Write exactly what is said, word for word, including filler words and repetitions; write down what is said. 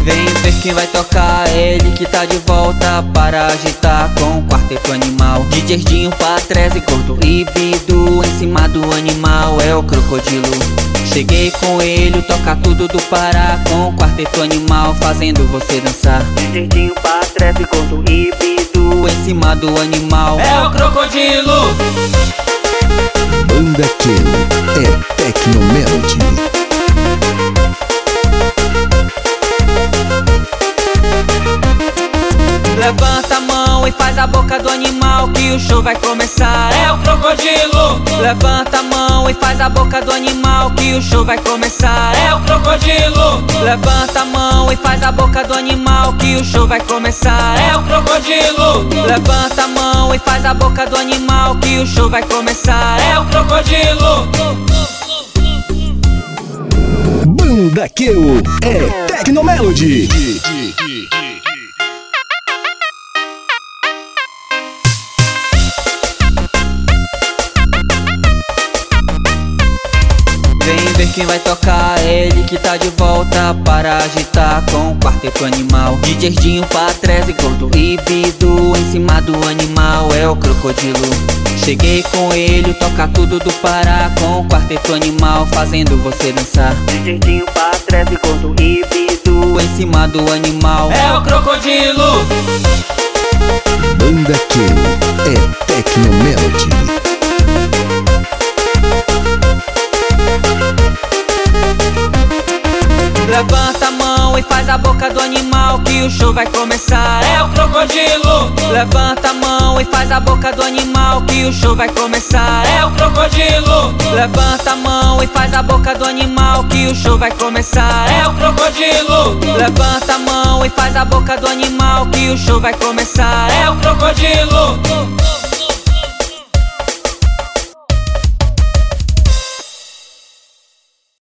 Vem ver quem vai tocar, ele que tá de volta para agitar com o quarteto animal. D J Dinho, Patrese, Gordo e Bidu, em cima do animal é o crocodilo. Cheguei com ele, toca tudo do Pará com o quarteto animal, fazendo você dançar. D J Dinho, Patrese, Gordo e Bidu, em cima do animal é o crocodilo. Banda Kelo é Tecnomelody. Levanta a mão e faz a boca do animal que o show vai começar. É o crocodilo. Levanta a mão e faz a boca do animal que o show vai começar. É o crocodilo. Levanta a mão e faz a boca do animal que o show vai começar. É o crocodilo. Levanta a mão e faz a boca do animal que o show vai começar. É o crocodilo. Banda Kelo é Tecnomelody. Vem ver quem vai tocar, ele que tá de volta para agitar com o quarteto animal. D J Dinho, Patrese, Gordo e Bidu, em cima do animal é o crocodilo. Cheguei com ele, toca tudo do Pará com o quarteto animal, fazendo você dançar. D J Dinho, Patrese, Gordo e Bidu, em cima do animal é o crocodilo. Banda Kelo é Tecnomelody. Levanta a mão e faz a boca do animal que o show vai começar. É o crocodilo. Levanta a mão e faz a boca do animal que o show vai começar. É o crocodilo. Levanta a mão e faz a boca do animal que o show vai começar. É o crocodilo. Levanta a mão e faz a boca do animal que o show vai começar. É o crocodilo.